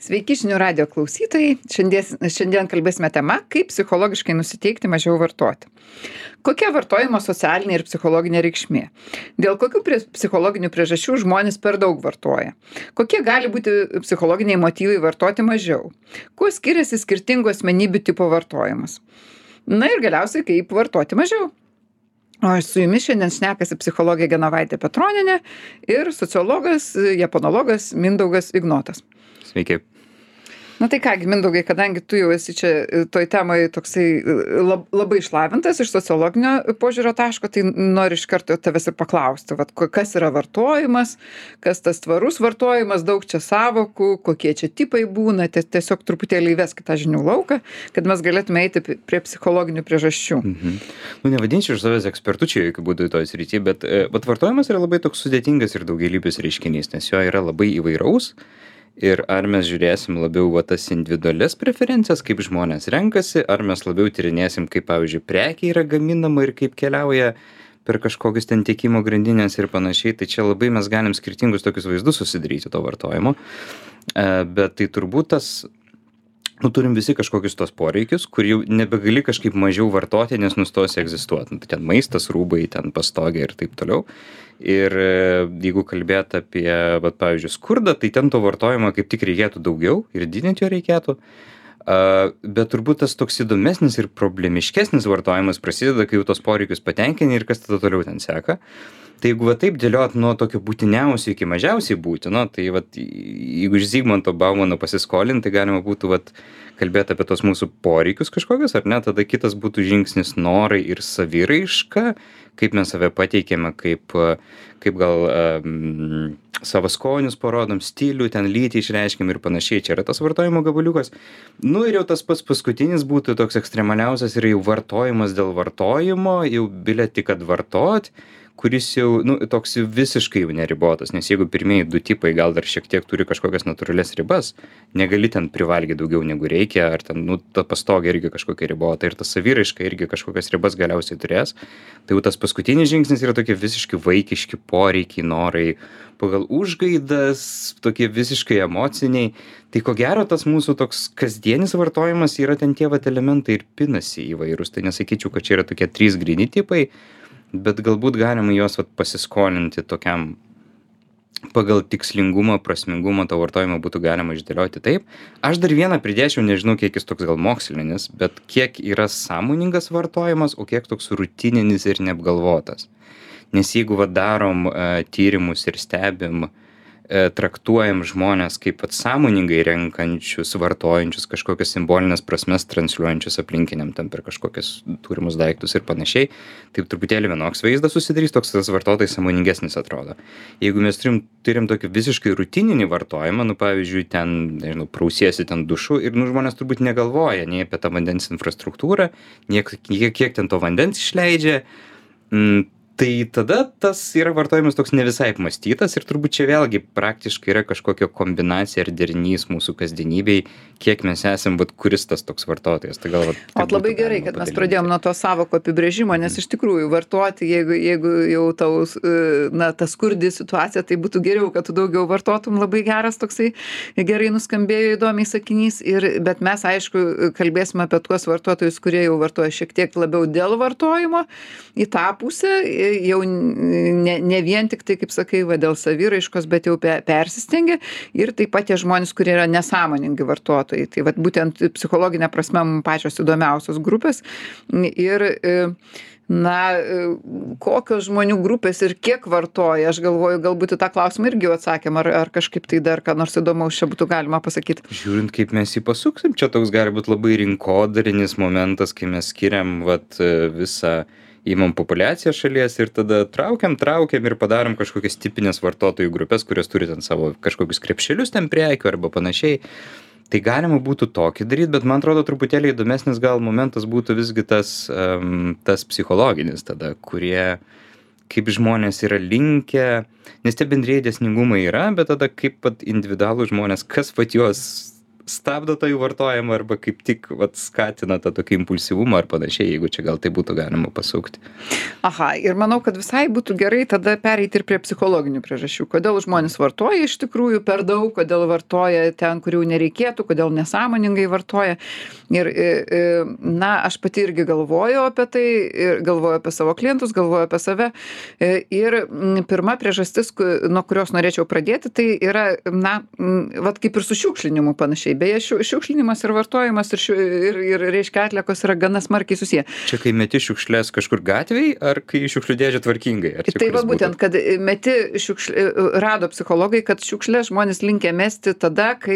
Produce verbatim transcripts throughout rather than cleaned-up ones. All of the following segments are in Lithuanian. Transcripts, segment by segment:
Sveiki žinių radijo klausytojai. Šiandien, šiandien kalbėsime tema, kaip psichologiškai nusiteikti mažiau vartoti. Kokia vartojimo socialinė ir psichologinė reikšmė? Dėl kokių prie, psichologinių priežasčių žmonės per daug vartoja? Kokie gali būti psichologiniai motyvai vartoti mažiau? Kuo skiriasi skirtingų asmenybių tipo vartojimas? Na ir galiausiai, kaip vartoti mažiau? O aš su jumis šiandien šnekasi psichologė Genovaitė Petronienė ir sociologas, japonologas Mindaugas Ignotas. Sveiki. Na tai kągi, Mindaugai, kadangi tu jau esi čia toj temai toksai lab, labai išlavintas iš sociologinio požiūrio taško, tai noriu iš karto tavęs ir paklausti, vat, kas yra vartojimas, kas tas tvarus vartojimas, daug čia savokų, kokie čia tipai būna, tiesiog truputėlį įveskit tą žinių lauką, kad mes galėtume eiti prie psichologinių priežasčių. Mhm. Nu, nevadinčiau iš savęs ekspertų čia jokių būdų toj srity, bet, bet vartojimas yra labai toks sudėtingas ir daugialypis reiškinys, nes jo yra labai įvairaus. Ir ar mes žiūrėsim labiau va, tas individualias preferencijas, kaip žmonės renkasi, ar mes labiau tyrinėsim, kaip, pavyzdžiui, prekiai yra gaminama ir kaip keliauja per kažkokius ten tiekimo grandinės ir panašiai. Tai čia labai mes galim skirtingus tokius vaizdus susidaryti to vartojimo. Bet tai turbūt tas, nu, turim visi kažkokius tos poreikius, kur jau nebegali kažkaip mažiau vartoti, nes nustosi egzistuoti. Nu, ten maistas, rūbai, ten pastogė ir taip toliau. Ir jeigu kalbėt apie, vat, pavyzdžiui, skurdą, tai ten to vartojimo kaip tik reikėtų daugiau ir didinti jo reikėtų. Bet turbūt tas toks įdomesnis ir problemiškesnis vartojimas prasideda, kai jau tos poreikius patenkini ir kas tada toliau ten seka. Tai jeigu va taip dėliot nuo tokio būtiniausio iki mažiausiai būtino, tai vat, jeigu iš Zygmanto Baumano pasiskolinti, tai galima būtų vat, kalbėti apie tos mūsų poreikius kažkokius, ar ne, tada kitas būtų žingsnis norai ir saviraiška, kaip mes save pateikėme, kaip, kaip gal um, savo skonius parodom, stilių, ten lytį išreiškim ir panašiai, čia yra tas vartojimo gabaliukas. Nu ir jau tas pats paskutinis būtų toks ekstremaliausias yra jau vartojimas dėl vartojimo, jau bilėti, kad vartot, kuris jau, nu, toks visiškai jau neribotas, nes jeigu pirmieji du tipai gal dar šiek tiek turi kažkokias natūralias ribas, negali ten privalgyti daugiau negu reikia, ar ten, nu, ta pastogė irgi kažkokia ribota, ir ta saviraiška irgi kažkokias ribas galiausiai turės, tai jau tas paskutinis žingsnis yra tokie visiškai vaikiški poreikiai, norai, pagal užgaidas, tokie visiškai emociniai, tai ko gero tas mūsų toks kasdienis vartojimas yra ten tie vat elementai ir pinasi įvairūs, tai nesakyčiau, kad čia yra tokie trys gryni tipai, bet galbūt galima juos vat, pasiskolinti tokiam pagal tikslingumą, prasmingumą to vartojimo būtų galima išdėlioti taip. Aš dar vieną pridėčiau, nežinau, kiek jis toks gal mokslinis, bet kiek yra sąmoningas vartojimas, o kiek toks rutininis ir neapgalvotas. Nes jeigu va, darom uh, tyrimus ir stebim, uh, traktuojam žmonės kaip pat sąmoningai renkančius, vartojančius kažkokias simbolinės prasmes, transliuojančius aplinkiniam tam per kažkokias turimus daiktus ir panašiai, taip truputėlį vienoks vaizdas susidarys, toks tas vartotojas sąmoningesnis atrodo. Jeigu mes turim, turim tokį visiškai rutininį vartojimą, nu pavyzdžiui, ten, nežinau, prausiesi ten dušu ir nu, žmonės turbūt negalvoja nei apie tą vandens infrastruktūrą, nei kiek, kiek ten to vandens išleidžia, mm, tai tada tas yra vartojimas toks ne visai apmąstytas ir turbūt čia vėlgi praktiškai yra kažkokia kombinacija ir derinys mūsų kasdienybei, kiek mes esam, vat, kuris tas toks vartotojas. Tai gal, vat, o labai gerai, kad mes pradėjom nuo to sąvoko apibrėžimo, nes iš tikrųjų vartoti, jeigu, jeigu jau tau, na, ta skurdi situacija, tai būtų geriau, kad tu daugiau vartotum, labai geras toksai, gerai nuskambėjo įdomiai sakinys, ir, bet mes aišku kalbėsime apie tuos vartotojus, kurie jau vartoja šiek tiek labiau dėl vartojimo į tą pusę, jau ne, ne vien tik tai, kaip sakai, va, dėl saviraiškos, bet jau pe, persistengia, ir taip pat tie žmonės, kurie yra nesąmoningi vartotojai. Tai va, būtent psichologinė prasme pačios įdomiausios grupės. Ir na, kokios žmonių grupės ir kiek vartoja, aš galvoju, galbūt į tą klausimą irgi jau atsakėm, ar, ar kažkaip tai dar ką nors įdomaus čia būtų galima pasakyti. Žiūrint, kaip mes jį pasuksim, čia toks gali būti labai rinkodarinis momentas, kai mes skiriam vat, visą įmam populiaciją šalies ir tada traukiam, traukiam ir padarom kažkokias tipinės vartotojų grupės, kurios turi ten savo kažkokius krepšelius ten prekių arba panašiai. Tai galima būtų tokį daryti, bet man atrodo truputėlį įdomesnis gal momentas būtų visgi tas, um, tas psichologinis tada, kurie kaip žmonės yra linkę, nes tie bendrieji dėsningumai yra, bet tada kaip pat individualų žmonės, kas pat juos stabdo tą jų vartojimą arba kaip tik vat skatina tą tokį impulsyvumą ar panašiai, jeigu čia gal tai būtų galima pasukti. Aha, ir manau, kad visai būtų gerai tada pereiti ir prie psichologinių priežasčių. Kodėl žmonės vartoja iš tikrųjų per daug, kodėl vartoja ten, kur jau nereikėtų, kodėl nesąmoningai vartoja. Ir, na, aš pati irgi galvoju apie tai, ir galvoju apie savo klientus, galvoju apie save. Ir pirma priežastis, nuo kurios norėčiau pradėti, tai yra, na, vat kaip ir su šiukšlinimu panašiai. Beje, šiukšlinimas ir vartojimas ir, šiu, ir, ir reiškia atliekos yra gana smarkiai susiję. Čia kai meti šiukšlės kažkur gatvėj, ar kai šiukšlių dėžė tvarkingai? Ar tai va būtent, kad meti šiukšlė, rado psichologai, kad šiukšlės žmonės linkę mesti tada, kai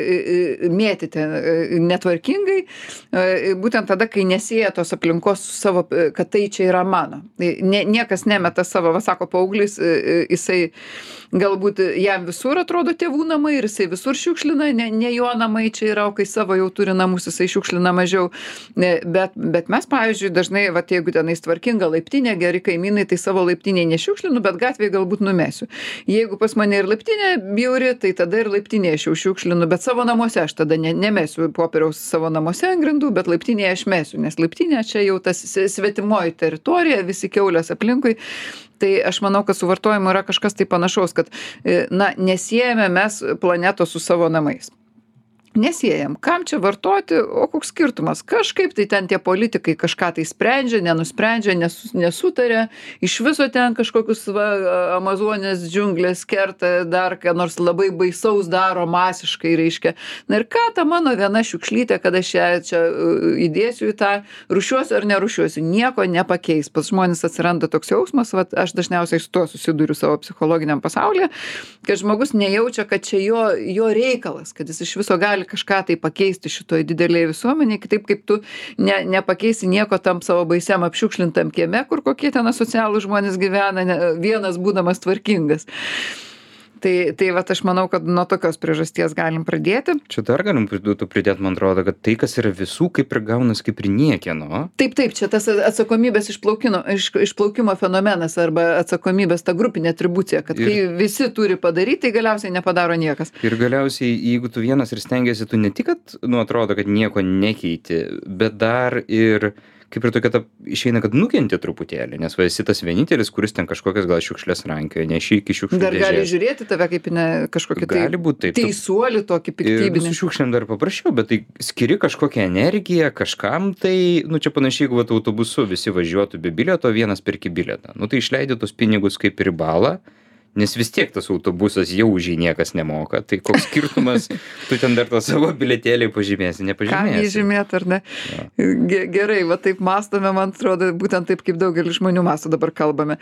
mėtyti netvarkingai, būtent tada, kai nesieja tos aplinkos su savo, kad tai čia yra mano. Nie, niekas nemeta savo, va sako paauglys, jisai galbūt jam visur atrodo tėvų namai ir jisai visur šiukšlina, ne, ne jo namai čia yra, o kai savo jau turi namus, jisai šiukšlina mažiau. Bet, bet mes, pavyzdžiui, dažnai, va, jeigu tenais tvarkinga laiptinė, geri kaimynai, tai savo laiptinėje nešiukšlinu, bet gatvėje galbūt numesiu. Jeigu pas mane ir laiptinė bjauri, tai tada ir laiptinėje aš jau šiukšlinu, bet savo namuose aš tada ne, nemesiu popieriaus savo namuose ant grindų, bet laiptinėje aš mesiu, nes laiptinė čia jau tas svetimoji teritorija, visi kiaulės aplinkui. Tai aš manau, kad su vartojimu yra kažkas tai panašaus, kad, na, nesiejame mes planetos su savo namais. Nesiejam. Kam čia vartoti, o koks skirtumas? Kažkaip tai ten tie politikai kažką tai sprendžia, nenusprendžia, nesu, nesutarė, iš viso ten kažkokius va, Amazonės džiunglės kerta, dar ką nors labai baisaus daro masiškai, reiškia. Na ir ką ta mano viena šiukšlytė, kad aš ją čia įdėsiu į tą, rušiuosiu ar nerušiuosiu, nieko nepakeis. Pas žmonės atsiranda toks jausmas, va, aš dažniausiai su tuo susiduriu savo psichologiniam pasaulyje, kad žmogus nejaučia, kad čia jo, jo reikalas, kad jis iš viso gali kažką tai pakeisti šitoj didelėje visuomenėje, kitaip kaip tu ne, nepakeisi nieko tam savo baisiam apšiukšlintam kieme, kur kokie ten asocialūs žmonės gyvena, ne, vienas būdamas tvarkingas. Tai, tai vat aš manau, kad nuo tokios priežasties galim pradėti. Čia dar galim pridėti, man atrodo, kad tai, kas yra visų, kaip ir gaunas kaip ir niekieno. Taip, taip, čia tas atsakomybės išplaukimo, iš, išplaukimo fenomenas arba atsakomybės ta grupinė atribucija, kad ir, kai visi turi padaryti, tai galiausiai nepadaro niekas. Ir galiausiai, jeigu tu vienas ir stengiasi, tu ne tik, kad, nu, atrodo, kad nieko nekeiti, bet dar ir kaip ir tokia ta išeina, kad nukenti truputėlį, nes va esi tas vienintelis, kuris ten kažkokias gal šiukšlės rankioje, neši iki šiukšlių dar dėžės. Gali žiūrėti tave kaip ne kažkokį tai taip, teisuolį tokį piktybinį. Ir su šiukšlėm dar paprasčiau, bet tai skiri kažkokią energiją kažkam, tai, nu čia panašiai, jeigu va, autobusu visi važiuotų be bilieto, vienas perki bilietą. Nu tai išleidi tos pinigus kaip ir balą, nes vis tiek tas autobusas jau už jį niekas nemoka. Tai koks skirtumas, tu ten dar tą savo bilietėlį pažymėsi, nepažymėsi. Ką jį žymėt, ar ne? Ja. Gerai, va taip mąstome, man atrodo, būtent taip kaip daugelis žmonių mąsto dabar kalbame.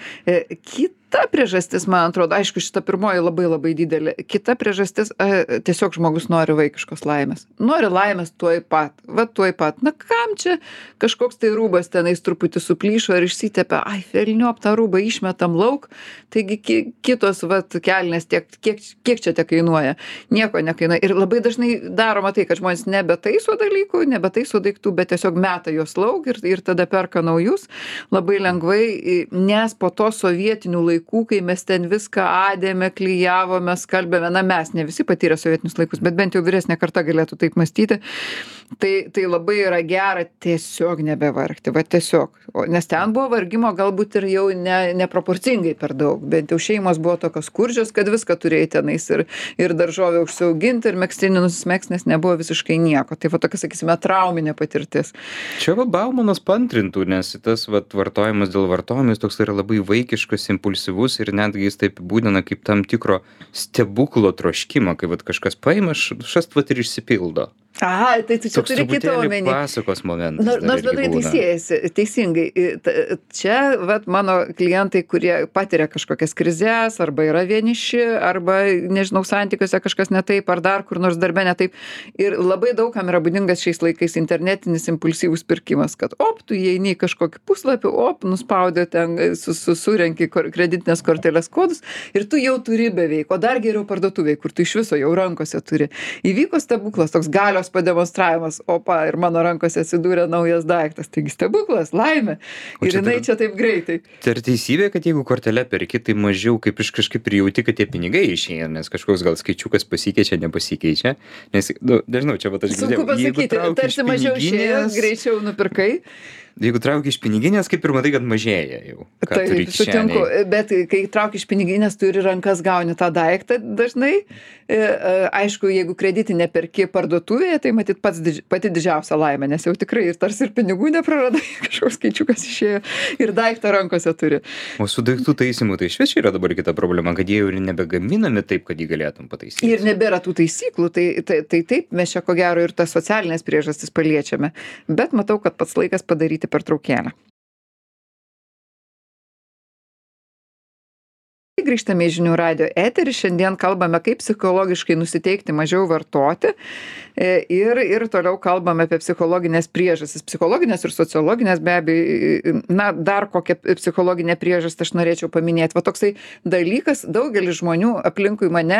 Kita priežastis, man atrodo, aišku, šita pirmoji labai labai didelė. Kita priežastis, tiesiog žmogus nori vaikiškos laimės. Nori laimės tuoj pat, va tuoj pat. Na kam čia kažkoks tai rūbas tenais truputį suplyšo ir išsitepia, ai, velniop tą rūbą išmetam lauk, taigi ki, kitos, va, kelnės, tiek, kiek, kiek čia te kainuoja. Nieko nekainuoja. Ir labai dažnai daroma tai, kad žmonės nebetaiso dalykų, nebetaiso daiktų, bet tiesiog meta juos lauk ir, ir tada perka naujus labai lengvai, nes po to sovietinių laikų laikų, kai mes ten viską adėme, klijavome, skalbėme, na mes ne visi patyrė sovietinius laikus, bet bent jau vyresnė karta galėtų taip mąstyti, tai, tai labai yra gera tiesiog nebevargti, va tiesiog, o, nes ten buvo vargimo galbūt ir jau ne, neproporcingai per daug, bent jau šeimos buvo tokios skurdžios, kad viską turėjai tenais ir, ir daržovę užsiauginti, ir megztinį nusismegzti, nes nebuvo visiškai nieko, tai va tokia, sakysime, trauminė patirtis. Čia va Baumanas pantrintų, nes tas va, vartojimas dėl vartojimas toks yra labai vaikiškas, impulsyvus ir netgi jis taip būdina kaip tam tikro stebuklo troškimą, kai vat kažkas paima, šast vat ir išsipildo. Aha, tai tu čia toks turi kitą omeny. Pasakos momentas. Nors nu, bendrai tai siejasi, teisingai. Čia, vat, mano klientai, kurie patiria kažkokias krizes, arba yra vieniši, arba, nežinau, santykiuose kažkas ne taip, ar dar kur nors darbe ne taip. Ir labai daugam yra būdingas šiais laikais internetinis impulsyvus pirkimas, kad op, tu įeini į kažkokį puslapį, op, nuspaudė ten, su, su, surenki kreditinės kortelės kodus ir tu jau turi beveik, o dar geriau parduotuviai, kur tu iš viso jau rankose turi. Įvyko stebuklas, toks galios galios pademonstravimas, opa, ir mano rankose atsidūrė naujas daiktas. Taigi stebuklas, laimė. Ir jinai čia taip greitai. Tai ar teisybė, kad jeigu kortelę perki, tai mažiau kaip iš kažkaip prijauti, kad tie pinigai išėję, nes kažkoks gal skaičiukas pasikeičia, nepasikeičia. Nes, nu, nežinau, čia va aš girdėjau. Sunku pasakyti, tarsi mažiau išėjo, greičiau nupirkai. Jeigu trauki iš piniginės, kaip ir matai, kad mažėja jau. Taip, sutinku, bet kai trauki iš piniginės, turi rankas gauni tą daiktą dažnai. Aišku, jeigu kreditinę perki parduotuvėje, tai matyt pats, pati didžiausia laimė, nes jau tikrai ir tarsi ir pinigų nepraradai, kažkoks skaičiukas išėjo ir daiktą rankose turi. O su daiktų taisymu tai išvis yra dabar kita problema, kad jie jau ir nebegaminami taip, kad jį galėtum pataisyti. Ir nebėra tų taisyklų, tai, tai, tai taip mes čia ko gero ir tas socialinės priežastis paliečiame. Bet matau, kad pats laikas padaryti pertraukėlę. Grįžtame į Žinių radijo eterį. Šiandien kalbame, kaip psichologiškai nusiteikti mažiau vartoti ir, ir toliau kalbame apie psichologinės priežastis. Psichologinės ir sociologinės be abejo. Na, dar kokią psichologinę priežastį aš norėčiau paminėti. Va toksai dalykas, daugelis žmonių aplinkui mane,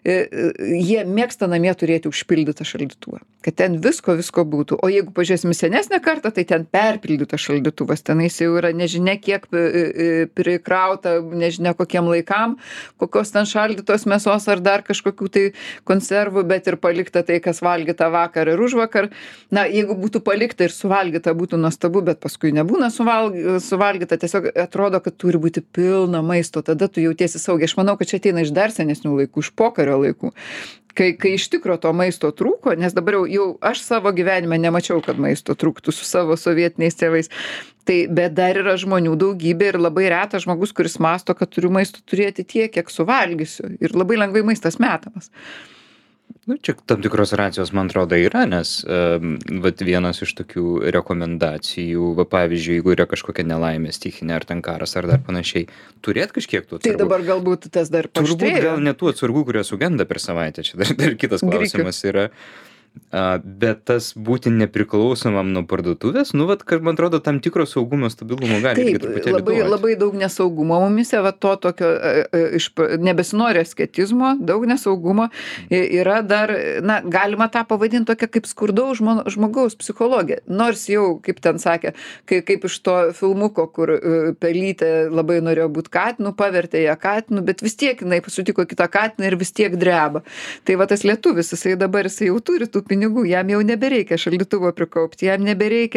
jie mėgsta namie turėti užpildytą šaldytuvą. Kad ten visko, visko būtų. O jeigu pažiūrėsim senesnę kartą, tai ten perpildytas šaldytuvas. Tenais jau yra nežinia kiek prikrauta, nežinia kokiem laikam, kokios ten šaldytos mėsos ar dar kažkokių tai konservų, bet ir palikta tai, kas valgyta vakar ir užvakar. Na, jeigu būtų palikta ir suvalgyta, būtų nuostabu, bet paskui nebūna suvalgyta, tiesiog atrodo, kad turi būti pilna maisto, tada tu jautiesi saugiai. Aš manau, kad čia ateina iš dar senesnių laikų, iš pokario laikų. Kai, kai iš tikro to maisto trūko, nes dabar jau, jau aš savo gyvenime nemačiau, kad maisto trūktų su savo sovietiniais tėvais. Tai, bet dar yra žmonių daugybė ir labai retas žmogus, kuris mąsto, kad turiu maisto turėti tiek, kiek suvalgysiu. Ir labai lengvai maistas metamas. Nu, čia tam tikros racijos, man atrodo, yra, nes um, vat vienas iš tokių rekomendacijų, va, pavyzdžiui, jeigu yra kažkokia nelaimė stichinė ar ten karas ar dar panašiai, turėt kažkiek tų atsargų. Tai dabar galbūt tas dar paštrėjo. Turbūt gal ne tų atsargų, kurie sugenda per savaitę, čia dar, dar kitas klausimas yra. A, bet tas būti nepriklausomam nuo parduotuvės, nu, vat, kad, man atrodo, tam tikro saugumo stabilumo gali irgi truputėlį duoti. Labai, labai daug nesaugumo mumise, va to tokio, iš, nebesinori asketizmo, daug nesaugumo. Yra dar, na, galima tą pavadinti tokia kaip skurdaus žmogaus psichologija. Nors jau, kaip ten sakė, kai, kaip iš to filmuko, kur pelytė labai norėjo būti katinu, pavertė ją katinu, bet vis tiek jinai sutiko kitą katiną ir vis tiek dreba. Tai va tas lietuvis, jisai dabar jisai jau turi tų pinigų, jam jau nebereikia šaldytuvo prikaupti, jam nebereikia,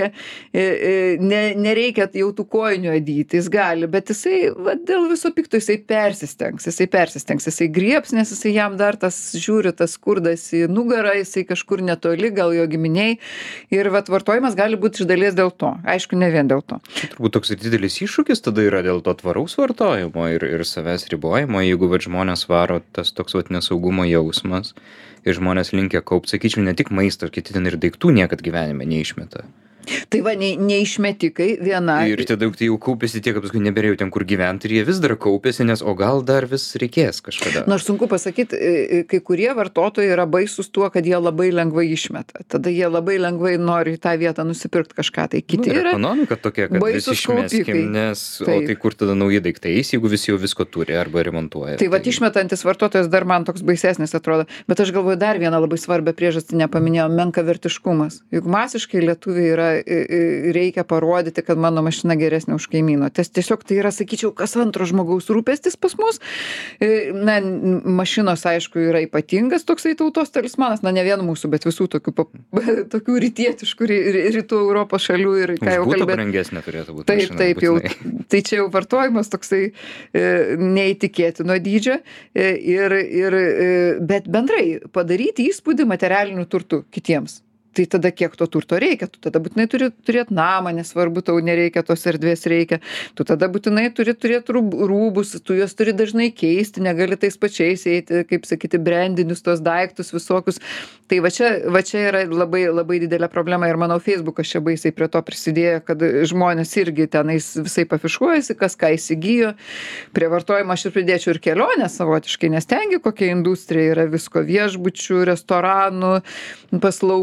ne, nereikia jau tų kojinių adyti, jis gali, bet jisai, va, dėl viso pikto jisai persistengs, jisai persistengs, jisai griebs, nes jisai jam dar tas žiūri, tas skurdas į nugarą, jisai kažkur netoli, gal jo giminiai, ir va, vartojimas gali būti iš dalies dėl to, aišku, ne vien dėl to. Turbūt toks ir didelis iššūkis tada yra dėl to tvaraus vartojimo ir, ir savęs ribojimo, jeigu va, žmonės varo tas toks va, nesaugumo jausmas ir žmonės linkę kaupt, sakyčiau, ne tik maisto, kiti ten ir daiktų niekad gyvenime neišmeta. Tai va, ne, neišmetikai viena. Ir tie daiktai jau kaupėsi tiek, kad paskui neberėjau ten kur gyventi ir jie vis dar kaupėsi, nes o gal dar vis reikės kažkada. Nors sunku pasakyti, kai kurie vartotojai yra baisus tuo, kad jie labai lengvai išmeta. Tada jie labai lengvai nori į tą vietą nusipirkti kažką. Tai kiti nu, yra ekonomika tokia, kad visi išmeskim, nes taip. O tai kur tada nauji daiktai eis, jeigu visi jau visko turi arba remontuoja. Tai, tai... va, išmetantis vartotojas dar man toks baisesnis atrodo. Bet aš galvoju, dar vieną labai svarbią priežastį nepaminėjau - menkavertiškumas. Juk masiškai lietuviai yra reikia parodyti, kad mano mašina geresnė už kaimyno. Tas tiesiog tai yra, sakyčiau, kas antro žmogaus rūpestis pas mus. Na, mašinos, aišku, yra ypatingas toksai tautos talismanas, na, ne vien mūsų, bet visų tokių, tokių rytietiškų rytų Europos šalių ir ką jau kalbėt. Būtų brangesnė turėtų būti. Taip, mašina, taip, jau, tai čia jau vartojimas toksai e, neįtikėtino dydžio, e, ir, ir, e, bet bendrai padaryti įspūdį materialiniu turtu kitiems. Tai tada kiek to turto reikia, tu tada būtinai turi turėti namą, nesvarbu, tau nereikia tos erdvės reikia, tu tada būtinai turi turėti rūbus, tu juos turi dažnai keisti, negali tais pačiais eiti, kaip sakyti, brandinius tos daiktus visokius. Tai va čia, va čia yra labai, labai didelė problema ir manau, Facebookas čia baisiai prie to prisidėjo, kad žmonės irgi tenais visai pafišuojasi, kas ką įsigijo. Prie vartojimo aš ir pridėčiau ir kelionę savotiškai, nes tengi kokia industrija yra visko viešbučių, restoranų, paslaugų,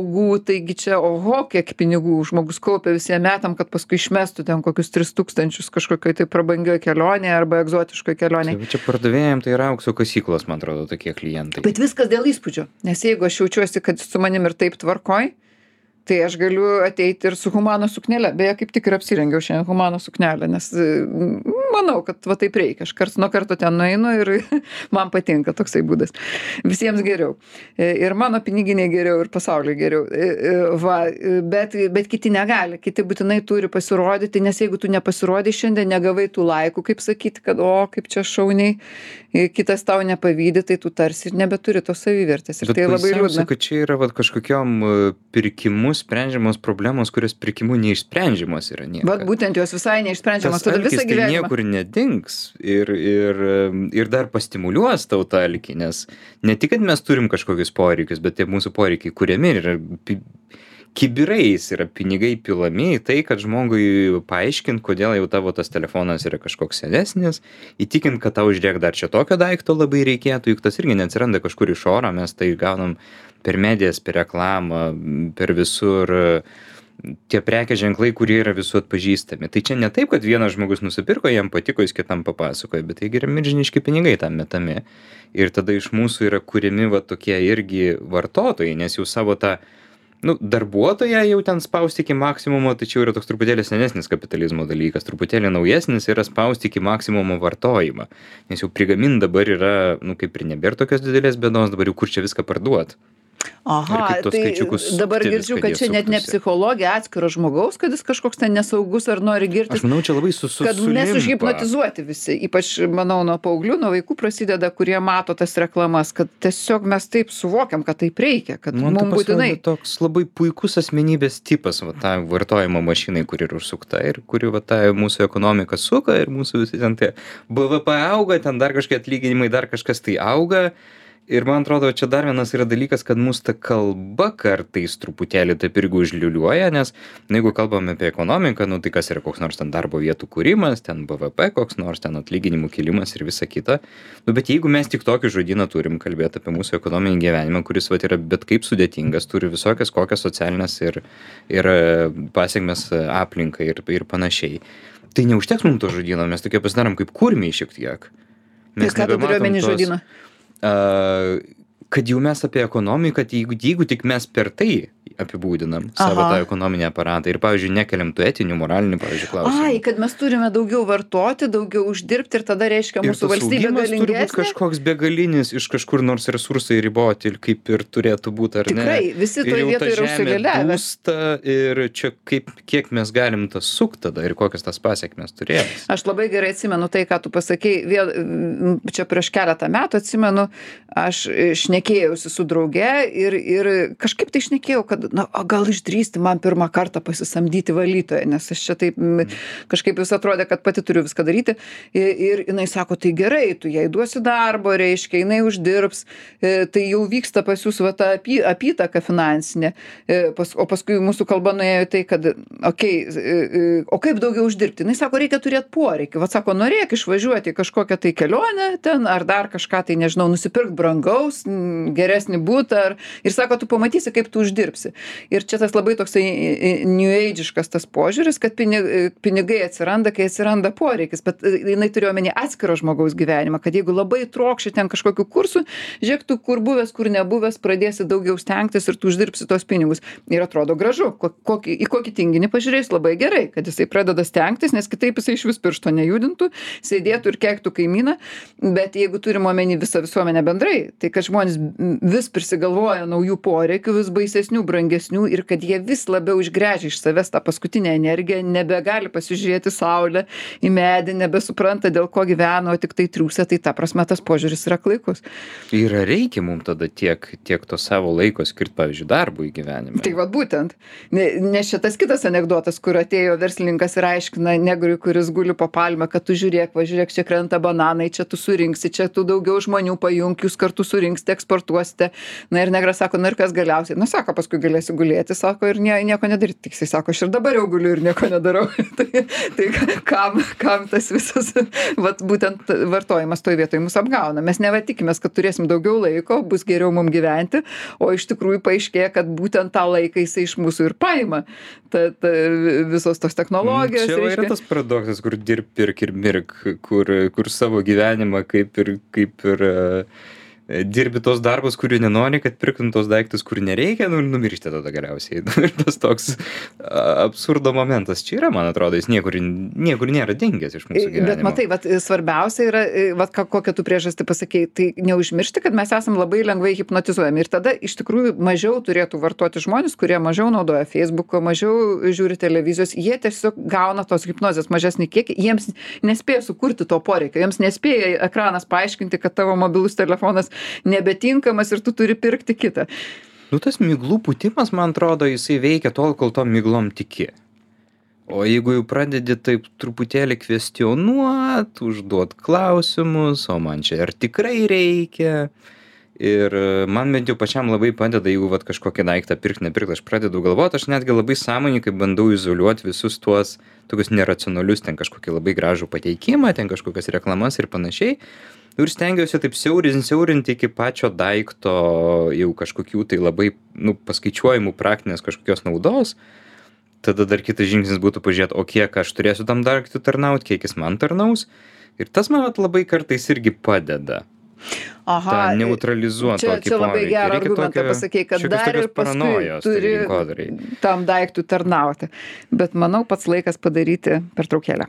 taigi čia oho, kiek pinigų žmogus kaupia visiem metam, kad paskui išmestų ten kokius tris tūkstančius kažkokioj tai prabangioj kelionėje arba egzotiškoj kelionėje. Tai čia pardavėjam tai yra aukso kasyklos, man atrodo, tokie klientai. Bet viskas dėl įspūdžio, nes jeigu aš jaučiuosi, kad su manim ir taip tvarkoj, tai aš galiu ateiti ir su humano suknele. Beje, kaip tik ir apsirengiau šiandien humano suknelę, nes manau, kad va taip reikia. Aš karts nuo karto ten nueinu ir man patinka toksai būdas. Visiems geriau. Ir mano piniginiai geriau, ir pasauliui geriau. Va, bet, bet kiti negali. Kiti būtinai turi pasirodyti, nes jeigu tu nepasirodai šiandien, negavai tų laikų, kaip sakyti, kad o, kaip čia šauniai, kitas tau nepavydi, tai tu tarsi ir nebeturi tos savivertės. Ir bet tai labai liūdna. kad čia yra vat, kažkokiom pirkimu sprendžiamos problemos, kurios pirkimu neišsprendžiamos yra niekada. Vat būtent jos visai neišsprendžiamos, tada visą tai gyvenimą. niekur nedings ir, ir, ir dar pastimuliuos tau tą alkį, nes ne tik, kad mes turim kažkokius poreikius, bet tie mūsų poreikiai kuriami ir pi, kibirais yra pinigai pilami į tai, kad žmogui paaiškint, kodėl jau tavo tas telefonas yra kažkoks senesnis, įtikint, kad tau žiūrėk dar čia tokio daikto labai reikėtų, juk tas irgi neatsiranda kažkur iš oro, mes tai gaunam per medijas, per reklamą, per visur tie prekės ženklai, kurie yra visų atpažįstami. Tai čia ne taip, kad vienas žmogus nusipirko, jam patiko, jis kitam papasakoja, bet tai yra milžiniški pinigai tam metami. Ir tada iš mūsų yra kuriami va tokie irgi vartotojai, nes jau savo tą nu, darbuotoją jau ten spausti iki maksimumo, tai čia yra toks truputėlį senesnis kapitalizmo dalykas, truputėlį naujesnis yra spausti iki maksimumo vartojimą. Nes jau prigamint dabar yra, nu kaip ir nebėra tokios didelės bėdos, dabar jau kur čia viską parduot. Aha, tai dabar girdžiu, kad čia net ne psichologija atskiro žmogaus, kad jis kažkoks ten nesaugus ar nori girtis. Aš manau, čia labai su, su, kad mes užhipnotizuoti visi, ypač, manau, nuo paauglių, nuo vaikų prasideda, kurie mato tas reklamas, kad tiesiog mes taip suvokiam, kad taip reikia, kad man mums būtinai. Toks labai puikus asmenybės tipas, va, ta vartojimo mašinai, kuri yra užsukta ir kuri va, ta mūsų ekonomika suka ir mūsų visi ten tie B V P auga, ten dar kažkokie atlyginimai, dar kažkas tai auga. Ir man atrodo, čia dar vienas yra dalykas, kad mūsų ta kalba kartais truputėlį taip irgi užliuliuoja, nes na, jeigu kalbame apie ekonomiką, nu tai kas yra koks nors ten darbo vietų kūrimas, ten B V P, koks nors ten atlyginimų kilimas ir visa kita. Nu, bet jeigu mes tik tokį žodyną turim kalbėti apie mūsų ekonominį gyvenimą, kuris vat, yra bet kaip sudėtingas, turi visokias kokias socialinės ir, ir pasiekmes aplinkai ir, ir panašiai, tai neužteks mums to žodyno, mes tokie pasidarom kaip kurmiai šiek tiek. Mes tai ką tu turiu omeny žodyną? Uh, kad jau mes apie ekonomiką, kad jeigu, jeigu tik mes per tai apibūdinam savo tą ekonominį aparatą ir, pavyzdžiui, nekeliam tų etinių, moralinių, pavyzdžiui, klausimų. Ai, kad mes turime daugiau vartoti, daugiau uždirbti ir tada reiškia mūsų valstybė galingesnė. Ir tas augimas turi būti kažkoks begalinis, iš kažkur nors resursai riboti, kaip ir turėtų būti, ar Tikrai, ne? Tikrai, visi toje vietoje yra užsigaliavę. Ir čia kaip, kiek mes galim tas sukti tada ir kokias tas pasiekmes turės. Aš labai gerai atsimenu tai, ką tu pasakei, vėl, čia prieš keletą metų atsimenu, aš šnekėjausi su drauge ir, ir kažkaip tai šnekėjau, kad na, gal išdrįsti man pirmą kartą pasisamdyti valytoją, nes aš čia taip kažkaip vis atrodė, kad pati turiu viską daryti. Ir, ir jinai sako, tai gerai, tu jai duosi darbo, reiškia, jinai uždirbs, tai jau vyksta pas jūs va ta apy, apytaka finansinė. Pas, o paskui mūsų kalba nuėjo tai, kad, okei, okay, o kaip daugiau uždirbti? Jinai sako, reikia turėti poreikį. Va sako, norėk išvažiuoti į kažkokią tai kelionę ten, ar dar kažką tai, nežinau, nusipirk brangaus, geresnį butą, ar, ir sako, tu pamatysi, kaip tu uždirbsi. Ir čia tas labai toksai new age-iškas tas požiūris, kad pinigai atsiranda, kai atsiranda poreikis, bet jinai turėjo omeny atskiro žmogaus gyvenimą, kad jeigu labai trokši ten kažkokiu kursu, žiūrėk, tu kur buvęs, kur nebuvęs, pradėsi daugiau stengtis ir tu uždirbsi tos pinigus. Ir atrodo gražu, kokį, į kokį tinginį pažiūrėjus labai gerai, kad jisai pradeda stengtis, nes kitaip jisai iš vis piršto nejudintų, sėdėtų ir keiktų kaimyną, bet jeigu turim omeny visą visuomenę bendrai, tai kad žmonės vis prisigalvoja naujų poreikių, vis baisesnių, brangesnių ir kad jie vis labiau išgręžia iš savęs tą paskutinę energiją, nebegali pasižiūrėti saulę į medį, nebesupranta, dėl ko gyvena, o tik tai triūsia, tai ta prasme tas požiūris yra klaikus. Ir reikia mums tada tiek, tiek to savo laiko skirti, pavyzdžiui, darbui gyvenime. Tai va būtent. Nes šitas kitas anekdotas, kur atėjo verslininkas ir aiškina negrui, kuris guli po palmę, kad tu žiūrėk, va žiūrėk, čia krenta bananai, čia tu surinksi, čia tu daugiau žmonių pajung, jūs kartu surinksite, eksportuosite. Na ir negras sako, na ir kas galiausiai? Na sako, paskui galiausiai galėsi gulėti, sako, ir nie, nieko nedaryti. Tik jisai sako, aš ir dabar jau guliu ir nieko nedarau. tai tai kam, kam tas visas, vat, būtent vartojimas toj vietoj mus apgauna. Mes neva tikimės, kad turėsim daugiau laiko, bus geriau mums gyventi, o iš tikrųjų paaiškėja, kad būtent tą laiką jisai iš mūsų ir paima. Ta, ta, visos tos technologijos. Čia reiškia. yra tas paradoksas, kur dirb, pirk ir mirk, kur, kur savo gyvenimą kaip ir, kaip ir uh, dirbi tos darbus, kurių nenori, kad pirktum tos daiktus, kur nereikia, nu ir numiršti tada galiausiai. Ir tas toks absurdo momentas čia yra, man atrodo, jis niekur, niekur nėra dingęs iš mūsų gyvenimo. Bet matai, vat, svarbiausia yra, vat, kokią tu priežastį pasakei, tai neužmiršti, kad mes esam labai lengvai hipnotizuojami. Ir tada iš tikrųjų mažiau turėtų vartoti žmonės, kurie mažiau naudoja Facebooko, mažiau žiūri televizijos, jie tiesiog gauna tos hipnozės mažesnį kiekį, jiems nespėja sukurti to poreikio, jiems nespėja ekranas paaiškinti, kad tavo mobilus telefonas nebetinkamas ir tu turi pirkti kitą. Nu, tas miglų pūtimas, man atrodo, jisai veikia tol, kol to miglom tiki. O jeigu jau pradedi taip truputėlį kvestionuot, užduot klausimus, o man čia ar tikrai reikia. Ir man bent jau pačiam labai padeda, jeigu vat, kažkokį daiktą pirkt, nepirkt, aš pradedu galvoti, aš netgi labai sąmoningai bandau izoliuoti visus tuos tokius neracionalius, ten kažkokį labai gražų pateikimą, ten kažkokias reklamas ir panašiai. Ir stengiausi taip siaurinti, siaurinti iki pačio daikto jau kažkokių tai labai, nu, paskaičiuojimų praktinės kažkokios naudos. Tada dar kitas žingsnis būtų pažiūrėti, o kiek aš turėsiu tam daiktui tarnauti, kiek jis man tarnaus. Ir tas man labai kartais irgi padeda. Aha, tą neutralizuot čia, tokį čia labai poveikį. gerą Reikia argumentą tokio- pasakei, kad šiokios dar ir tokios paranojos paskui turi rinkodarai. tam daiktui tarnauti. Bet manau, pats laikas padaryti pertraukėlę.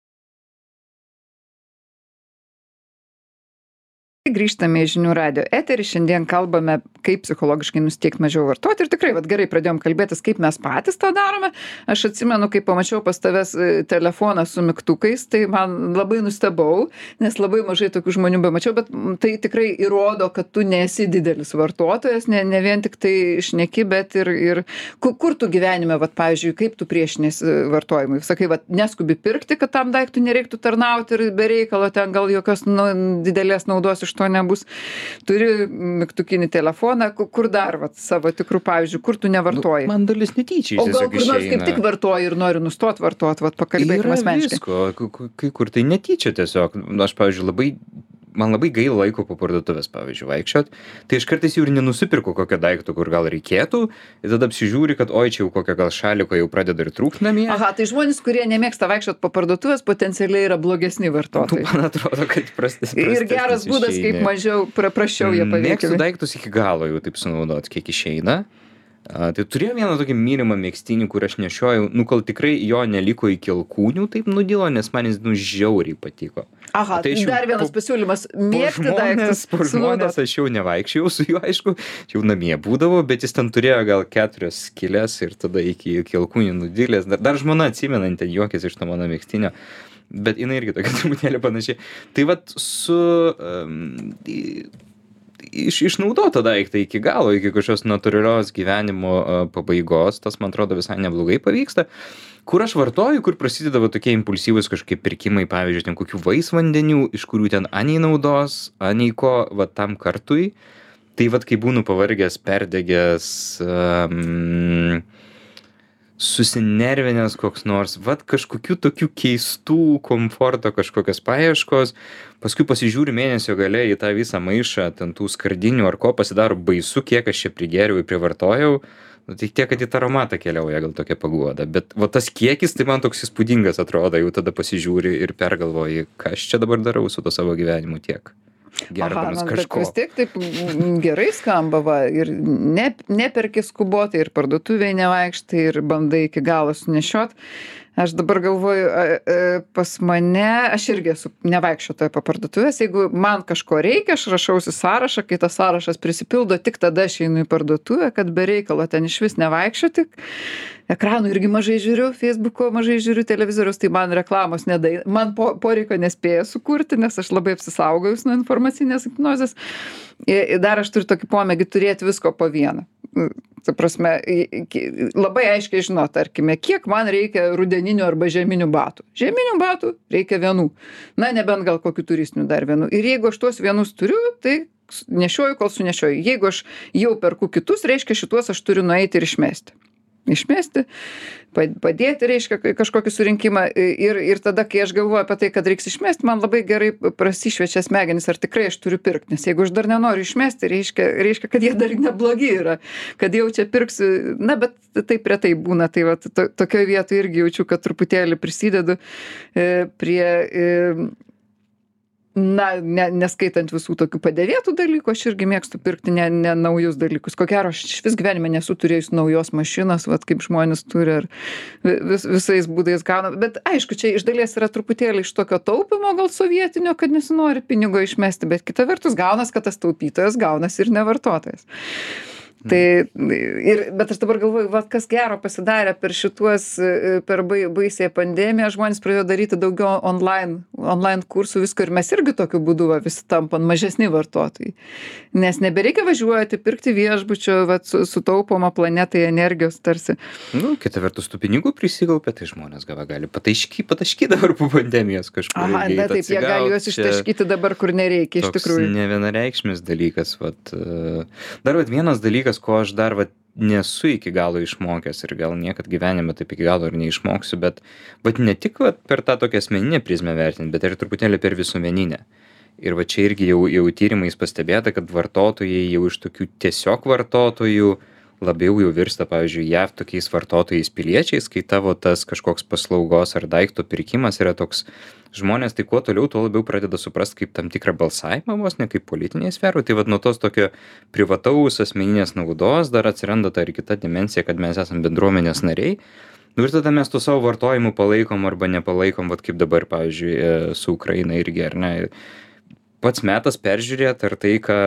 Grįžtame į žinių radijo eterį. Šiandien kalbame, kaip psichologiškai nusiteikti mažiau vartoti. Ir tikrai, vat, gerai pradėjom kalbėtis, kaip mes patys tą darome. Aš atsimenu, kai pamačiau pas tavęs e, telefoną su mygtukais, tai man labai nustebau, nes labai mažai tokių žmonių bemačiau, bet mm, tai tikrai įrodo, kad tu nesi didelis vartotojas, ne, ne vien tik tai šneki, bet ir, ir kur, kur tu gyvenime, vat, pavyzdžiui, kaip tu priešinėsi vartojimui. Sakai, vat, neskubi pirkti, kad tam daiktui nereiktų tarnauti ir be reikalo ten gal jokios nu, didelės naudos iš to nebus. Turi mygtukinį telefoną, ku- kur dar vat, savo tikrų pavyzdžių, kur tu nevartoji. Nu, man dalis netyčia O gal tiesiog kur nors kaip išeina. tik vartoji ir nori nustot vartot, vat pakalbėkim Yra asmeniškai. visko, ku- ku- kai kur tai netyčia tiesiog. Nu, Aš, pavyzdžiui, labai, man labai gaila laiko po parduotuvės, pavyzdžiui, vaikščiot. Tai aš kartais jau ir nenusipirku kokio daikto, kur gal reikėtų. Ir tada apsižiūri, kad oi, čia jau kokio gal šaliko jau pradeda ir trūkt namie. Aha, tai žmonės, kurie nemėgsta vaikščiot po parduotuvės, potencialiai yra blogesni Tu, vartotojai. man atrodo, kad prastas. Ir geras būdas, kaip mažiau, pra, prašiau jie Mėgstu paveikia. daiktus iki galo jau taip sunaudot, kiek išeina. A, tai turėjau vieną tokį mylimą mėgstinį, kur aš nešiojau, nu kol tikrai jo neliko iki alkūnių, taip nudilo, nes man jis nu žiauriai patiko. Aha, Tai tai aš jau dar vienas po- pasiūlymas. Po Mėgti žmonės, daiktus. po žmonės sunaudot. aš jau nevaikščiau su juo, aišku, jau namie būdavo, bet jis ten turėjo gal keturias skylės ir tada iki, iki alkūnių nudilės. Dar, dar žmona atsimena, ten juokės iš to mano mėgstinio. Bet jinai irgi tokia truputėlį panašiai. Tai vat su... Um, iš, išnaudotą daiktą iki galo, iki kažkokios natūralios gyvenimo uh, pabaigos, tas man atrodo visai neblogai pavyksta. Kur aš vartoju, kur prasideda va tokie impulsyvūs kažkokie pirkimai, pavyzdžiui, ten kokių vaisvandenių, iš kurių ten anei naudos, anei ko, va tam kartui. Tai vat kai būnu pavargęs, perdegęs, um, susinervinęs koks nors, vat kažkokių tokių keistų komforto kažkokios paieškos, paskui pasižiūriu mėnesio gale į tą visą maišą, ten tų skardinių ar ko, pasidaro baisu, kiek aš čia prigėriau ir privartojau, nu, tai tiek, kad į tą aromatą keliauja gal tokia paguoda, bet va tas kiekis, tai man toks įspūdingas atrodo, jau tada pasižiūri ir pergalvoji, ką aš čia dabar darau su to savo gyvenimu tiek. Gerdamas Aha, na, bet kažko. vis tiek taip mm, gerai skamba, va, ir ne, neperki skubotai, ir parduotuvėje nevaikštai, ir bandai iki galo sunešiot. Aš dabar galvoju, a, a, pas mane, aš irgi esu nevaikščiotoja po parduotuvės, jeigu man kažko reikia, aš rašausi sąrašą, kai tas sąrašas prisipildo, tik tada aš einu į parduotuvę, kad be reikalo ten iš vis nevaikščioti. Ekranų irgi mažai žiūriu, Facebooko mažai žiūriu, televizorius, tai man reklamos nedai, man po, poreikio nespėja sukurti, nes aš labai apsisaugojus nuo informacinės hipnozės. Ir dar aš turiu tokį pomėgį turėti visko po vieną. Ta prasme, labai aiškiai žinot, tarkime, kiek man reikia rudeninių arba žieminių batų. Žieminių batų reikia vienų. Na, nebent gal kokių turistinių dar vienų. Ir jeigu aš tuos vienus turiu, tai nešioju, kol sunešioju. Jeigu aš jau perku kitus, reiškia šituos aš turiu nueiti ir išmesti. Išmesti, padėti, reiškia, kažkokį surinkimą ir, ir tada, kai aš galvoju apie tai, kad reiks išmesti, man labai gerai prasišviečia smegenis, ar tikrai aš turiu pirkti, nes jeigu aš dar nenoriu išmesti, reiškia, reiškia kad jie dar neblogi yra, kad jau čia pirksiu, na, bet taip retai būna, tai va, to, tokioje vietoje irgi jaučiu, kad truputėlį prisidedu e, prie e, na, ne, neskaitant visų tokių padėvėtų dalykų, aš irgi mėgstu pirkti ne, ne naujus dalykus. Ko gero, aš vis gyvenime nesu turėjus naujos mašinos, vat kaip žmonės turi, ar vis, visais būdais gauna. Bet aišku, čia iš dalies yra truputėlį iš tokio taupimo, gal sovietinio, kad nesinori pinigo išmesti, bet kita vertus gaunas, kad tas taupytojas gaunas ir nevartotojas. Tai, ir, bet aš dabar galvoju, va, kas gero pasidarė per šituos, per baisiąją pandemiją, žmonės pradėjo daryti daugiau online, online kursų, visko ir mes irgi tokiu būdu va, visi tampam mažesni vartotojai. Nes nebereikia važiuoti, pirkti viešbučio, va, su, sutaupoma planetai energijos tarsi. Nu, kita vertus, tų pinigų prisigaupė, tai žmonės gal gali patašky, patašky dabar po pandemijos kažkur. Aha, na taip, jie gali juos ištaškyti dabar, kur nereikia, iš tikrųjų. Toks nevienareikšmis dalykas. Vat, dar vat, vienas dalykas, ko aš dar vat, nesu iki galo išmokęs ir gal niekad gyvenime taip iki galo ir neišmoksiu, bet vat, ne tik vat, per tą tokią asmeninę prizmę vertinti, bet ir truputėlį per visuomeninę. Ir va čia irgi jau, jau tyrimais pastebėta, kad vartotojai jau iš tokių tiesiog vartotojų labiau jau virsta, pavyzdžiui, J A V tokiais vartotojais piliečiais, kai tavo tas kažkoks paslaugos ar daikto pirkimas yra toks, žmonės tai kuo toliau, tuo labiau pradeda suprasti kaip tam tikrą balsavimą, vos ne kaip politinėje sferoje. Tai vad nuo tos tokio privataus asmeninės naudos dar atsiranda ta ir kita dimensija, kad mes esame bendruomenės nariai. Nu ir tada mes to savo vartojimu palaikom arba nepalaikom, vad kaip dabar, pavyzdžiui, su Ukraina irgi, ar ne. Pats metas peržiūrėti, ar tai, ką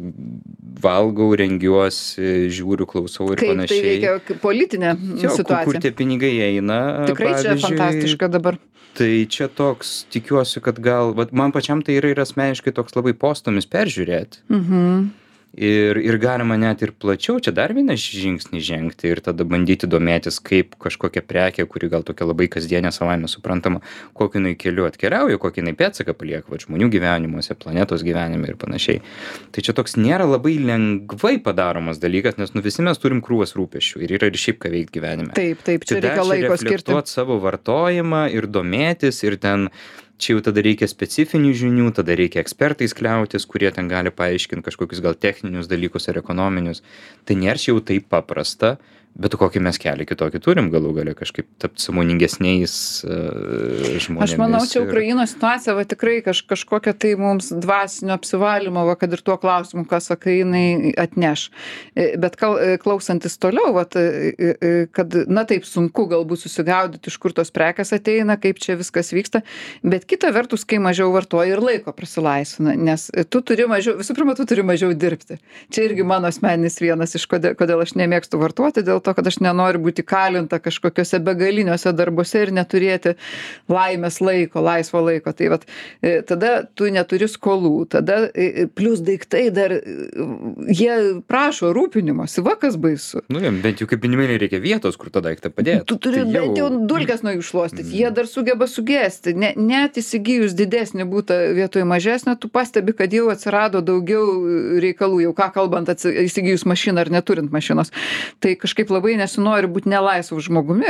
valgau, rengiuosi, žiūriu, klausau ir kaip panašiai. Kaip tai veikia politinė jo, situacija. Kur tie pinigai eina. Tikrai čia fantastiška dabar. Tai čia toks, tikiuosi, kad gal, vat, man pačiam tai yra ir asmeniškai toks labai postumis peržiūrėti. Mhm. Ir, ir galima net ir plačiau, čia dar vieną žingsnį žengti ir tada bandyti domėtis, kaip kažkokia prekė, kuri gal tokia labai kasdienė savaime suprantama, kokiu jinai keliu atkeliauja, kokį jinai pėdsaką palieka va, žmonių gyvenimuose, planetos gyvenime ir panašiai. Tai čia toks nėra labai lengvai padaromas dalykas, nes nu visi mes turim krūvas rūpesčių ir yra ir šiaip ką veikti gyvenime. Taip, taip, čia reikia laiko skirti. Reflektuoti savo vartojimą ir domėtis ir ten čia jau tada reikia specifinių žinių, tada reikia ekspertais kliautis, kurie ten gali paaiškinti kažkokius gal techninius dalykus ar ekonominius. Tai nėra čia jau taip paprasta, bet kokį mes kelią kitokį turim galų gale kažkaip tapti sąmoningesniais uh, žmonėmis. Aš manau, čia ir... Ukrainos situacija va tikrai kaž, kažkokia tai mums dvasinio apsivalymo, va, kad ir tuo klausimu, ką sakai, jinai atneš. Bet kal, klausantis toliau, va, kad, na taip, sunku galbūt susigaudyti, iš kur tos prekės ateina, kaip čia viskas vyksta, bet kita vertus, kai mažiau vartoji ir laiko prasilaisvina, nes tu turi mažiau, visų pirma, tu turi mažiau dirbti. Čia irgi mano asmeninis vienas iš kodėl, kodėl aš nemėgstu vartoti, dėl to, kad aš nenoriu būti kalinta kažkokiuose begaliniuose darbuose ir neturėti laimės laiko, laisvo laiko. Tai vat, tada tu neturi skolų, tada plus daiktai dar, jie prašo rūpinimosi, va kas baisu. Nu, bent jau kaip minimaliai reikia vietos, kur tą daiktą padėti. Tu turi tai bent jau dulkes nuo jų išlostyti, mm. jie dar sugeba sugesti. Ne, net įsigijus didesnį būtą vietoj mažesnio, tu pastebi, kad jau atsirado daugiau reikalų, jau ką kalbant, įsigijus mašiną ar neturint mašinos. Tai kažkaip labai nesinori būti nelaisvu žmogumi.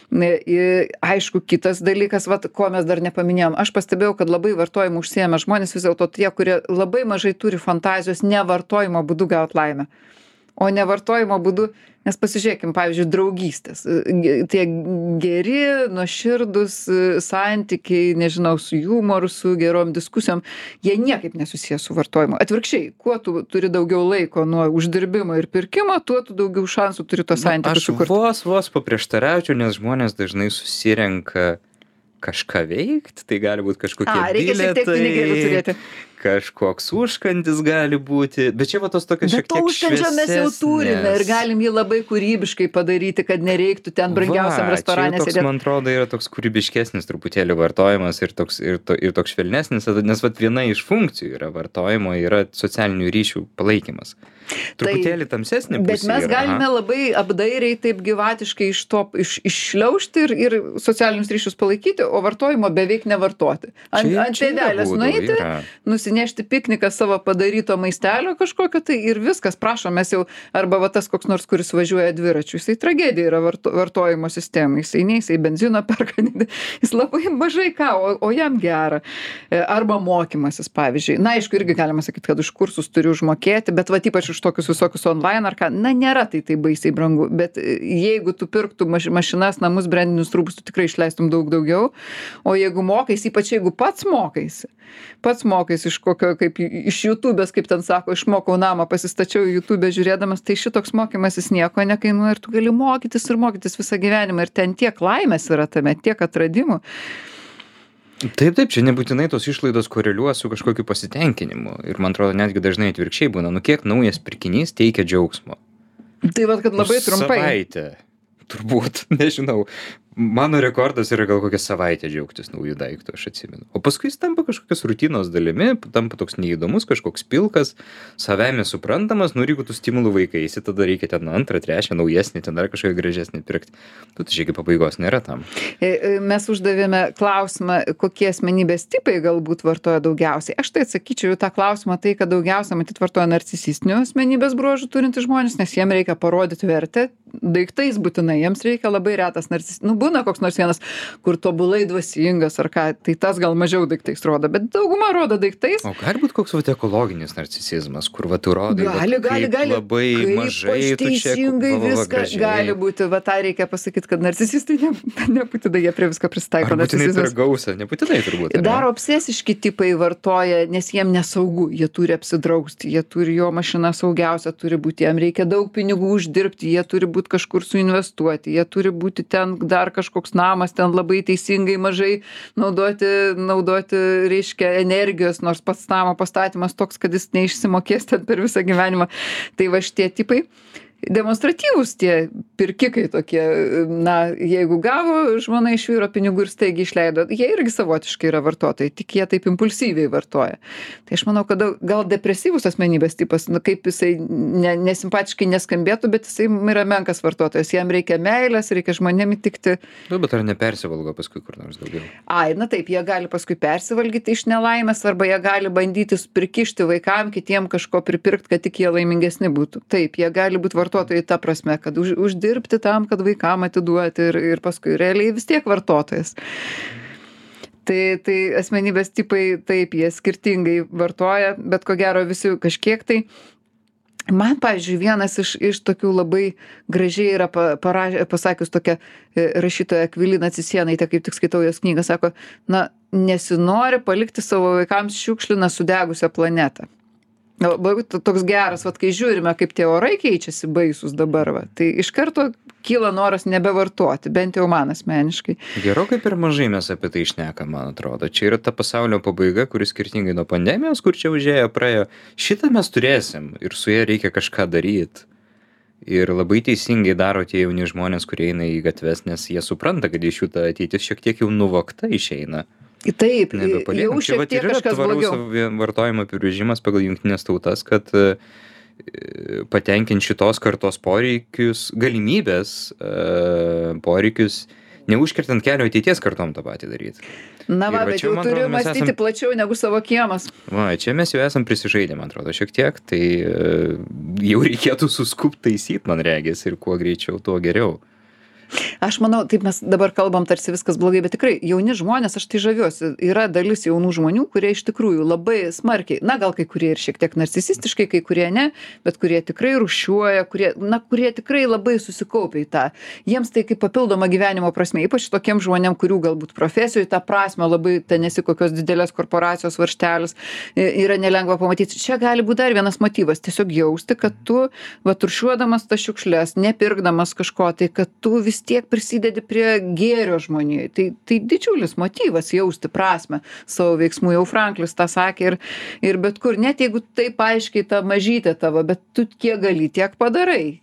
Aišku, kitas dalykas, vat, ko mes dar nepaminėjom, aš pastebėjau, kad labai vartojimu užsiėmę žmonės vis dėlto tie, kurie labai mažai turi fantazijos nevartojimo būdu gauti laimę. O nevartojimo būdu, nes pasižiūrėkim, pavyzdžiui, draugystės. Tie geri, nuoširdus santykiai, nežinau, su humoru, su gerom diskusijom, jie niekaip nesusijęs su vartojimu. Atvirkščiai, kuo tu turi daugiau laiko nuo uždirbimo ir pirkimo, tuo tu daugiau šansų turi to santykių sukurti. Aš vos, vos paprieštaraučiau, nes žmonės dažnai susirenka kažką veikti, tai gali būti kažkokie A, reikia šiek tiek pinigėlių turėti. Kažkoks užkandis gali būti, bet čia va tos tokios šiek tiek šviesesnės. Bet to užkandžio mes jau turime ir galim jį labai kūrybiškai padaryti, kad nereiktų ten brangiausiam restorane sėdėti. Man atrodo, yra toks kūrybiškesnis truputėlį vartojimas ir toks, ir to, ir toks švelnesnis, nes vat viena iš funkcijų yra vartojimo, yra socialinių ryšių palaikymas. Truputėlį tamsesnė pusė. Bet mes yra, galime aha. labai apdairiai taip gyvatiškai iš to iš, iššliaužti ir, ir socialinius ryšius palaikyti, o vartojimo beveik nevartoti. Ant, Čia, ant pėdelės nueiti, nusinešti atsinešti pikniką savo padaryto maistelio kažkokio, tai ir viskas, prašom, mes jau, arba va tas koks nors, kuris važiuoja dviračiu, jisai tragedija yra varto, vartojimo sistemai, jisai nei jisai benzino perka, jis labai mažai ką, o, o jam gera. Arba mokymasis, pavyzdžiui. Na, aišku, irgi galima sakyti, kad už kursus turiu užmokėti, bet va ypač už tokius visokius online ar ką, na, nėra tai tai baisiai brangu, bet jeigu tu pirktum maš, mašinas, namus, brandinius rūbus, tu tikrai išleistum daug daugiau, o jeigu mokais, ypač jeigu pats mokaisi, pats mokais iš kokio, kaip iš YouTube'ės, kaip ten sako, išmokau namą, pasistačiau YouTube žiūrėdamas, tai šitoks mokymasis nieko nekainuoja ir tu gali mokytis ir mokytis visą gyvenimą ir ten tiek laimės yra tame, tiek atradimų. Taip, taip, čia nebūtinai tos išlaidos koreliuoja su kažkokiu pasitenkinimu ir man atrodo netgi dažnai atvirkščiai būna, nu kiek naujas pirkinys teikia džiaugsmo. Tai vad, kad labai trumpai. Savaitę, turbūt, nežinau. Mano rekordas yra gal kokią savaitę džiaugtis naujų daiktų, aš atsimenu. O paskui jis tampa kažkokios rutinos dalimi, tampa toks neįdomus, kažkoks pilkas, savame suprantamas, nu ir jeigu tu stimulų vaikaisi, tada reikia ten antrą, trečią, naujesnį, ten dar kažkokią gražesnį pirkti. Tu tai šiek tiek pabaigos nėra tam. Mes uždavėme klausimą, kokie asmenybės tipai galbūt vartoja daugiausiai. Aš tai atsakyčiau į tą klausimą tai, kad daugiausia matyt vartoja narcisistinių asmenybės bruožų turintys žmonės, nes jiem reikia parodyti vertę, daiktais būtinai, jiems reikia labai retas narcisistas. Nu, būna koks nors vienas, kur tobulai dvasingas ar ką, tai tas gal mažiau daiktais rodo, bet dauguma rodo daiktais. O gali būt koks vat ekologinis narcisizmas, kur va tu rodai, gali, vat, gali, gali, labai kaip mažai, tu čia teisingai va, va, va, viską gražiai. gali būti, va tą reikia pasakyti, kad narcisistai ne, nebūtinai jie prie visko pristaiko. Ar būtinai tai yra gausa, nebūtinai turbūt. Dar obsesiški tipai vartoja, nes jiem nesaugu, jie turi apsidrausti, jie turi, jo mašina saugiausia turi būti, jam reikia daug pinigų uždirbti, jie turi būti kažkur suinvestuoti, jie turi būti ten dar kažkoks namas, ten labai teisingai mažai naudoti, naudoti, reiškia, energijos, nors pats namo pastatymas toks, kad jis neišsimokės ten per visą gyvenimą. Tai va šitie tipai demonstratyvūs tie pirkikai tokie, na, jeigu gavo žmona iš vyro pinigų ir staigiai išleido, jie irgi savotiškai yra vartotojai, tik jie taip impulsyviai vartoja. Tai aš manau, kad gal depresyvus asmenybės tipas, nu, kaip jisai ne, nesimpatiškai neskambėtų, bet jisai yra menkas vartotojas, jam reikia meilės, reikia žmonėm įtikti. Nu, bet ar nepersivalgo paskui kur nors daugiau? Ai, na taip, jie gali paskui persivalgyti iš nelaimės, arba jie gali bandyti prikišti vaikam, kitiem kažko pripirkti, kad tik jie laimingesni būtų. Taip, jie gali būti vartotojai ta prasme, kad už, uždirbti tam, kad vaikam atiduoti ir, ir paskui realiai vis tiek vartotojas. Tai, tai asmenybės tipai taip, jie skirtingai vartoja, bet ko gero visi kažkiek tai. Man, pavyzdžiui, vienas iš, iš tokių labai gražiai yra paraž, pasakius tokia rašytoja Akvilina Cicėnaitė, kaip tik skaitau jos knygą, sako, na, nesinori palikti savo vaikams šiukšliną sudegusią planetą. Toks geras, vat, kai žiūrime, kaip tie orai keičiasi baisus dabar, va, tai iš karto kyla noras nebevartoti, bent jau man asmeniškai. Gerokai per mažai mes apie tai šnekam, man atrodo. Čia yra ta pasaulio pabaiga, kuris skirtingai nuo pandemijos, kur čia užėjo, praėjo. Šitą mes turėsim ir su ja reikia kažką daryti. Ir labai teisingai daro tie jauni žmonės, kurie eina į gatves, nes jie supranta, kad iš jų ta ateitis šiek tiek jau nuvokta išeina. Taip, jau šiek tiek kažkas blogiau. Vartojimo apibrėžimas pagal Jungtines tautas, kad patenkinti šitos kartos poreikius, galimybės poreikius, neužkertant kelio ateities kartom tą patį daryti. Na va, bet jau turiu mąstyti esam... plačiau negu savo kiemas. Va, čia mes jau esam prisižaidę, man atrodo, šiek tiek, tai jau reikėtų suskupt taisyt, man regis, ir kuo greičiau, tuo geriau. Aš manau, taip mes dabar kalbam, tarsi viskas blogai, bet tikrai jauni žmonės, aš tai žaviuosi, yra dalis jaunų žmonių, kurie iš tikrųjų labai smarkiai, na gal kai kurie ir šiek tiek narcisistiškai, kai kurie ne, bet kurie tikrai rūšiuoja, kurie, na, kurie tikrai labai susikaupia į tą. Jiems tai kaip papildoma gyvenimo prasme, ypač tokiem žmonėm, kurių galbūt profesijoje tą prasme labai ten nesi kokios didelės korporacijos varžtelis, yra nelengva pamatyti. Čia gali būti dar vienas motyvas, tiesiog jausti, kad tu, va, turšiuodamas tas šiukšles, nepirkdamas kažko, tai kad tu vis tiek prisidedi prie gėrio žmonijai. Tai, tai didžiulis motyvas jausti prasme savo veiksmų. Jau Franklis tą sakė ir, ir bet kur, net jeigu taip aiškiai ta mažytė tavo, bet tu kiek gali, tiek padarai.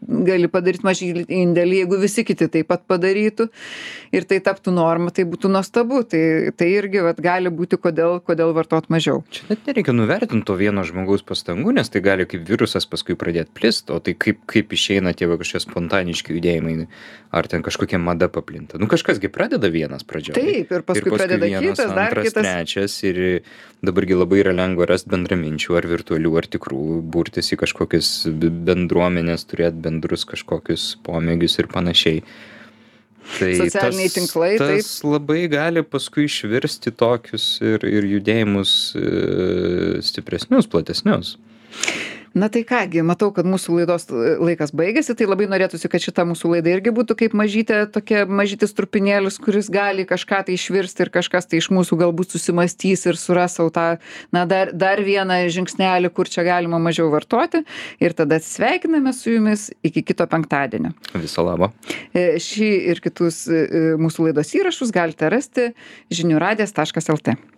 gali padaryt mažylį indėlį, jeigu visi kiti taip pat padarytų ir tai taptų norma, tai būtų nuostabu. Tai, tai irgi vat, gali būti, kodėl, kodėl vartot mažiau. Čia net nereikia nuvertinti to vieno žmogaus pastangų, nes tai gali kaip virusas paskui pradėti plist, o tai kaip, kaip išeina tie kažkokie spontaniški judėjimai, ar ten kažkokia mada paplinta. Nu kažkasgi pradeda vienas pradžioje. Taip, ir paskui, ir paskui pradeda vienas, kitas, dar antras, kitas. trečias ir dabargi labai yra lengva rasti bendraminčių, ar virtualių, ar tikrų, burtis į kažkokias bendruomenės, turėti bendrus kažkokius pomėgius ir panašiai. Tai socialiniai tas, tinklai, tas taip. labai gali paskui išvirsti tokius ir, ir judėjimus e, stipresnius, platesnius. Na tai kągi, matau, kad mūsų laidos laikas baigėsi, tai labai norėtųsi, kad šita mūsų laida irgi būtų kaip mažytė, tokia mažytis trupinėlis, kuris gali kažką tai išvirsti ir kažkas tai iš mūsų galbūt susimastys ir suras savo tą, na, dar, dar vieną žingsnelį, kur čia galima mažiau vartoti. Ir tada atsisveikiname su jumis iki kito penktadienio. Viso labo. Šį ir kitus mūsų laidos įrašus galite rasti žinių radijas taškas lt.